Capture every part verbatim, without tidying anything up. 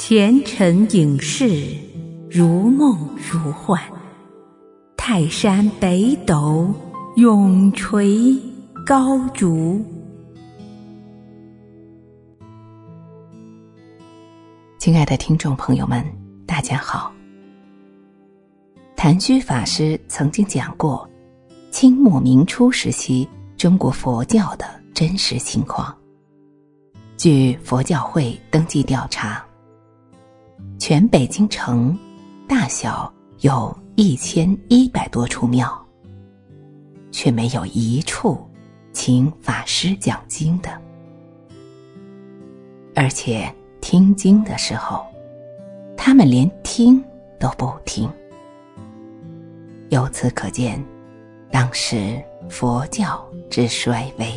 前尘影视，如梦如幻。泰山北斗，永垂高烛。 亲爱的听众朋友们，大家好。谭虚法师曾经讲过清末明初时期中国佛教的真实情况。据佛教会登记调查，全北京城大小有一千一百多处庙，却没有一处请法师讲经的。而且听经的时候，他们连听都不听。由此可见，当时佛教之衰微。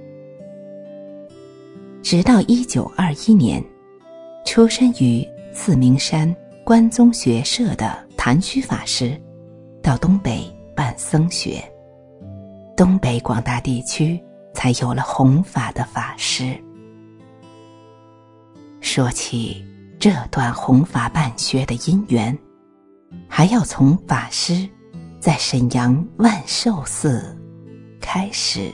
直到一九二一年，出身于四明山关宗学社的谭虚法师到东北办僧学，东北广大地区才有了弘法的法师。说起这段弘法办学的因缘，还要从法师在沈阳万寿寺开始。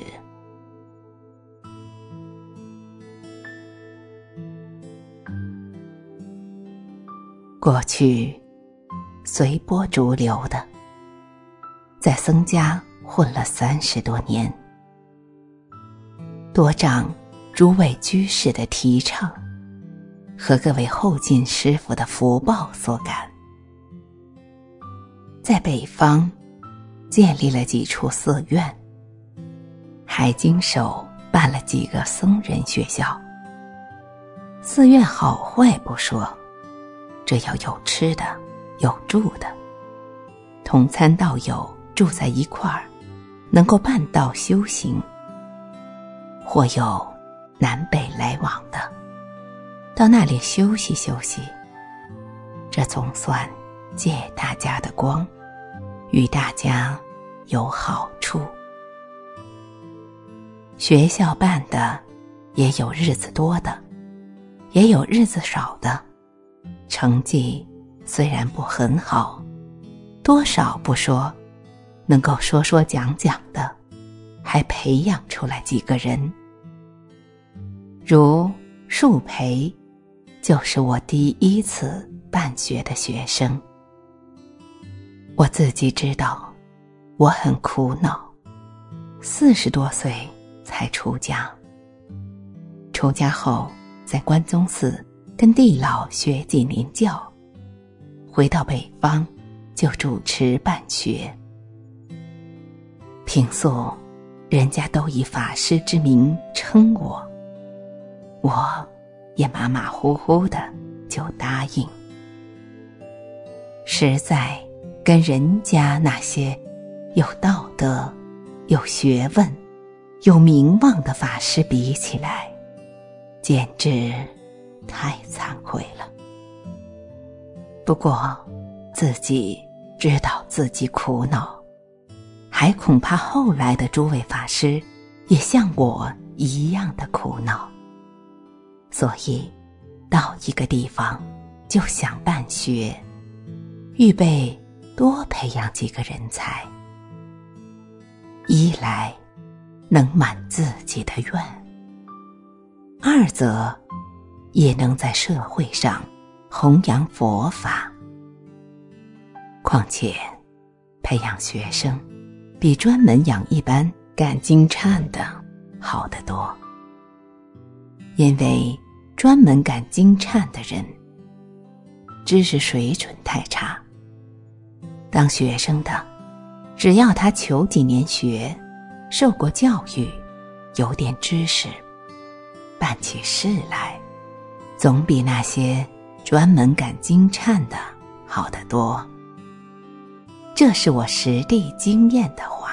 过去随波逐流的，在僧家混了三十多年，多仗诸位居士的提倡和各位后进师父的福报所感，在北方建立了几处寺院，还经手办了几个僧人学校。寺院好坏不说，这要有吃的有住的，同参道友住在一块儿，能够办道修行，或有南北来往的，到那里休息休息，这总算借大家的光，与大家有好处。学校办的也有日子多的，也有日子少的，成绩虽然不很好，多少不说，能够说说讲讲的，还培养出来几个人。如树培，就是我第一次办学的学生。我自己知道，我很苦恼，四十多岁才出家。出家后，在关宗寺跟地老学几年教，回到北方就主持办学。平素人家都以法师之名称我，我也马马虎虎的就答应。实在跟人家那些有道德、有学问、有名望的法师比起来，简直太惭愧了。不过自己知道自己苦恼，还恐怕后来的诸位法师也像我一样的苦恼，所以到一个地方就想办学，预备多培养几个人才，一来能满自己的愿，二则也能在社会上弘扬佛法。况且培养学生比专门养一般赶经忏的好得多，因为专门赶经忏的人知识水准太差，当学生的只要他求几年学，受过教育，有点知识，办起事来总比那些专门赶经忏的好得多。这是我实地经验的话。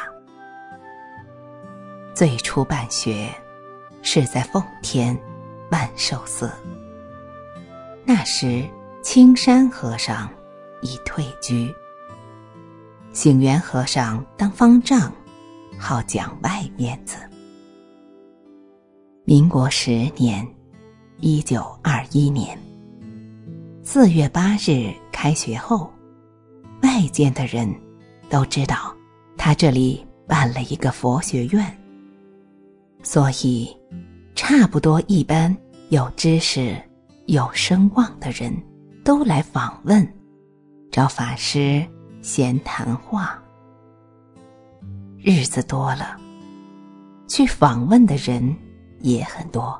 最初办学是在奉天万寿寺，那时青山和尚已退居，醒元和尚当方丈，好讲外面子。民国十年，一九二一年， 四月八日开学后，外间的人都知道他这里办了一个佛学院，所以差不多一般有知识有声望的人都来访问，找法师闲谈话。日子多了，去访问的人也很多。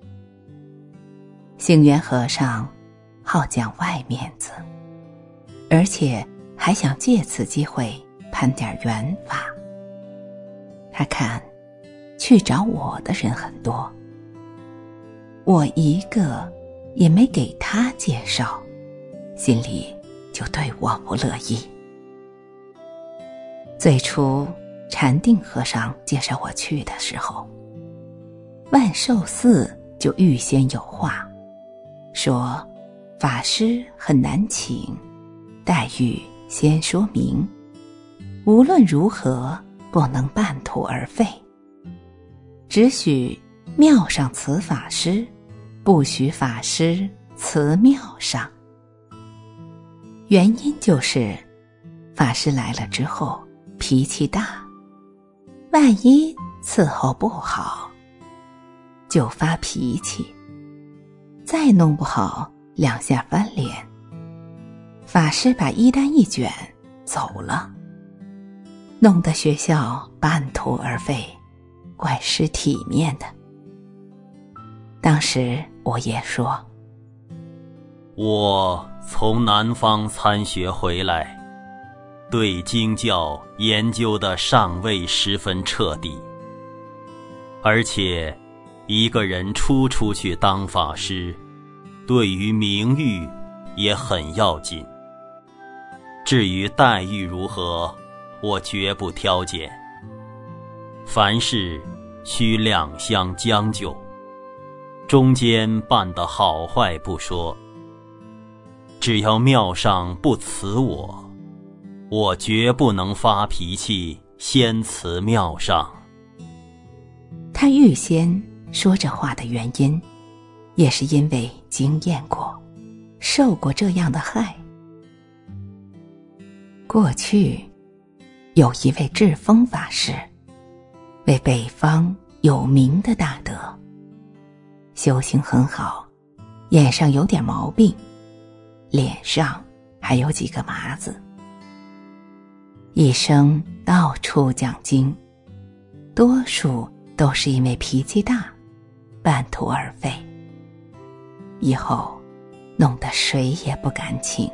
星云和尚好讲外面子，而且还想借此机会攀点缘法。他看去找我的人很多，我一个也没给他介绍，心里就对我不乐意。最初禅定和尚介绍我去的时候，万寿寺就预先有话，说法师很难请，待遇先说明，无论如何不能半途而废，只许庙上辞法师，不许法师辞庙上。原因就是法师来了之后脾气大，万一伺候不好就发脾气，再弄不好两下翻脸，法师把衣单一卷走了，弄得学校半途而废，怪失体面的。当时我也说， 我从南方参学回来，对经教研究的尚未十分彻底，而且一个人初出去当法师，对于名誉也很要紧。至于待遇如何，我绝不挑拣，凡事需两相将就，中间办得好坏不说，只要庙上不辞我，我绝不能发脾气先辞庙上。 他预先说这话的原因，也是因为经验过，受过这样的害。过去有一位智风法师，为北方有名的大德，修行很好，眼上有点毛病，脸上还有几个麻子，一生到处讲经，多数都是因为脾气大，半途而废，以后弄得谁也不敢请。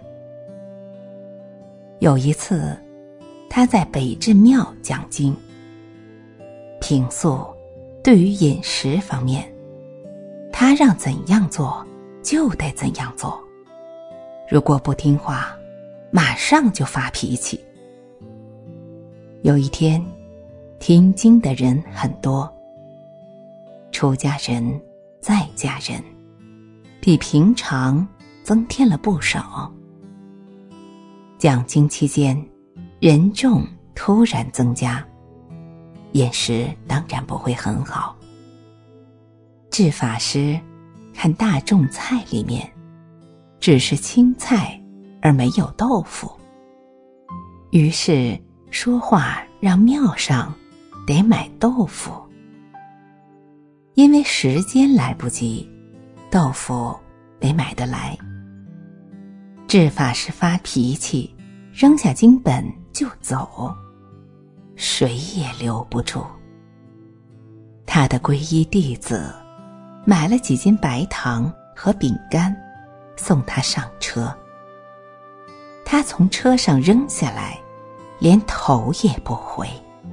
有一次他在北镇庙讲经，平素对于饮食方面，他让怎样做就得怎样做，如果不听话，马上就发脾气。有一天听经的人很多，出家人在家人比平常增添了不少。讲经期间人众突然增加，饮食当然不会很好。智法师看大众菜里面只是青菜而没有豆腐，于是说话让庙上得买豆腐。因为时间来不及，豆腐没买得来。智法师发脾气，扔下经本就走，谁也留不住。他的皈依弟子买了几斤白糖和饼干送他上车，他从车上扔下来，连头也不回。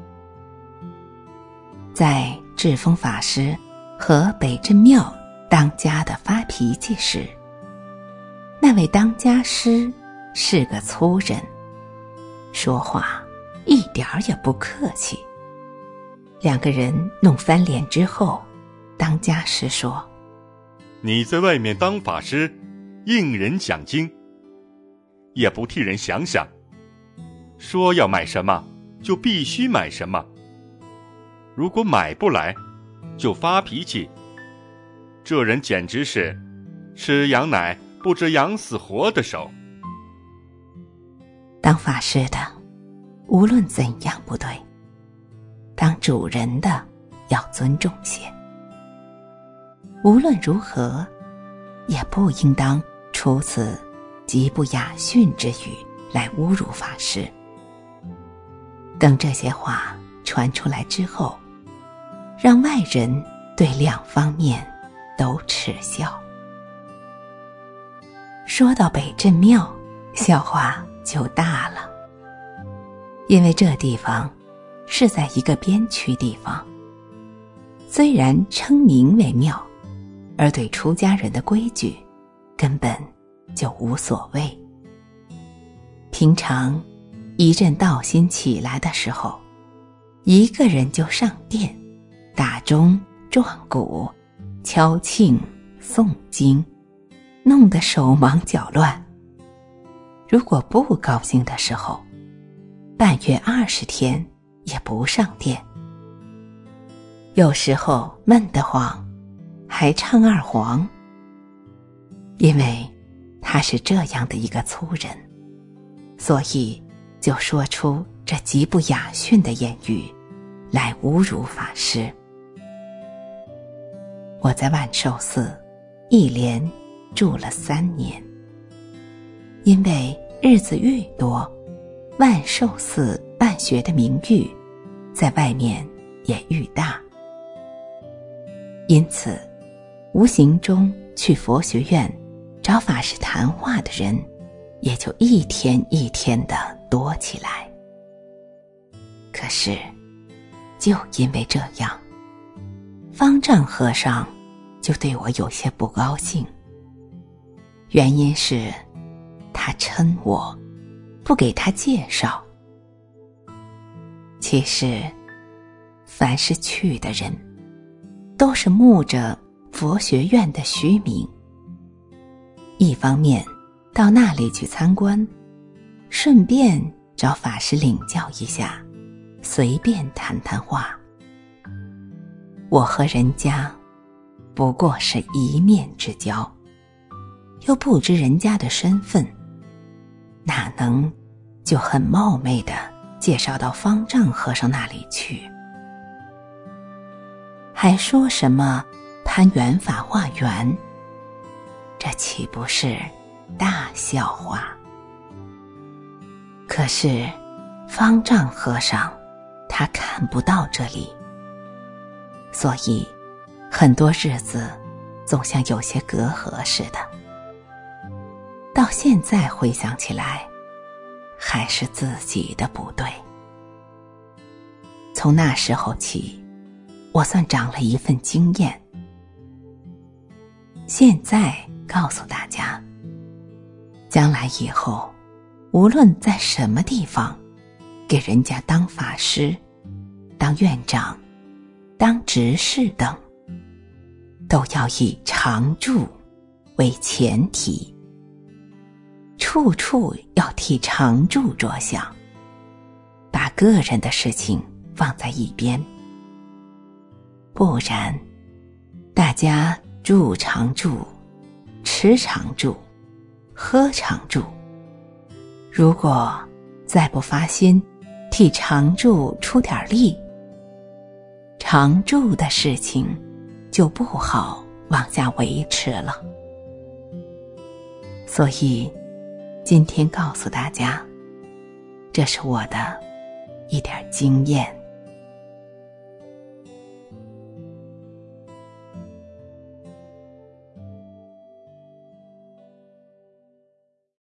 在智风法师和北镇庙当家的发脾气时，那位当家师是个粗人，说话一点儿也不客气。两个人弄翻脸之后，当家师说： 你在外面当法师，应人讲经，也不替人想想，说要买什么就必须买什么，如果买不来就发脾气，这人简直是吃羊奶不知养死活的手。 当法师的，无论怎样不对，当主人的要尊重些。无论如何，也不应当出此极不雅训之语来侮辱法师。等这些话传出来之后，让外人对两方面都耻笑。说到北镇庙，笑话就大了，因为这地方是在一个边区地方，虽然称名为庙，而对出家人的规矩根本就无所谓。平常一阵道心起来的时候，一个人就上殿打钟撞鼓敲磬诵经，弄得手忙脚乱。如果不高兴的时候，半月二十天也不上殿。有时候闷得慌，还唱二黄。因为他是这样的一个粗人，所以就说出这极不雅训的言语来侮辱法师。我在万寿寺一连住了三年，因为日子愈多，万寿寺办学的名誉在外面也愈大，因此无形中去佛学院找法师谈话的人也就一天一天地多起来。可是就因为这样，方丈和尚就对我有些不高兴，原因是他嗔我不给他介绍。其实凡是去的人都是慕着佛学院的虚名，一方面到那里去参观，顺便找法师领教一下，随便谈谈话。我和人家不过是一面之交，又不知人家的身份，哪能就很冒昧地介绍到方丈和尚那里去？还说什么攀缘法化缘，这岂不是大笑话？可是方丈和尚他看不到这里，所以很多日子总像有些隔阂似的。到现在回想起来，还是自己的不对。从那时候起，我算长了一份经验。现在告诉大家，将来以后无论在什么地方给人家当法师、当院长、当执事等，都要以常住为前提，处处要替常住着想，把个人的事情放在一边。不然大家住常住，吃常住，喝常住，如果再不发心替常住出点力，常住的事情就不好往下维持了。所以今天告诉大家，这是我的一点经验。